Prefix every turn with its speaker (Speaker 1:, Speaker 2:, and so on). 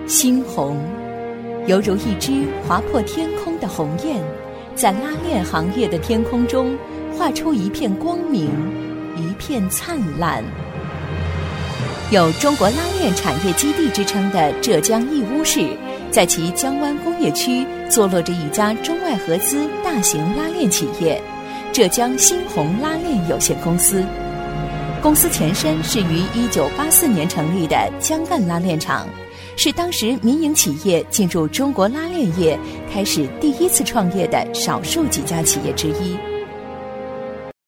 Speaker 1: 猩红，犹如一只划破天空的鸿雁，在拉链行业的天空中画出一片光明，一片灿烂。有中国拉链产业基地之称的浙江义乌市，在其江湾工业区坐落着一家中外合资大型拉链企业——浙江猩红拉链有限公司。公司前身是于1984年成立的江赣拉链厂，是当时民营企业进入中国拉链业开始第一次创业的少数几家企业之一。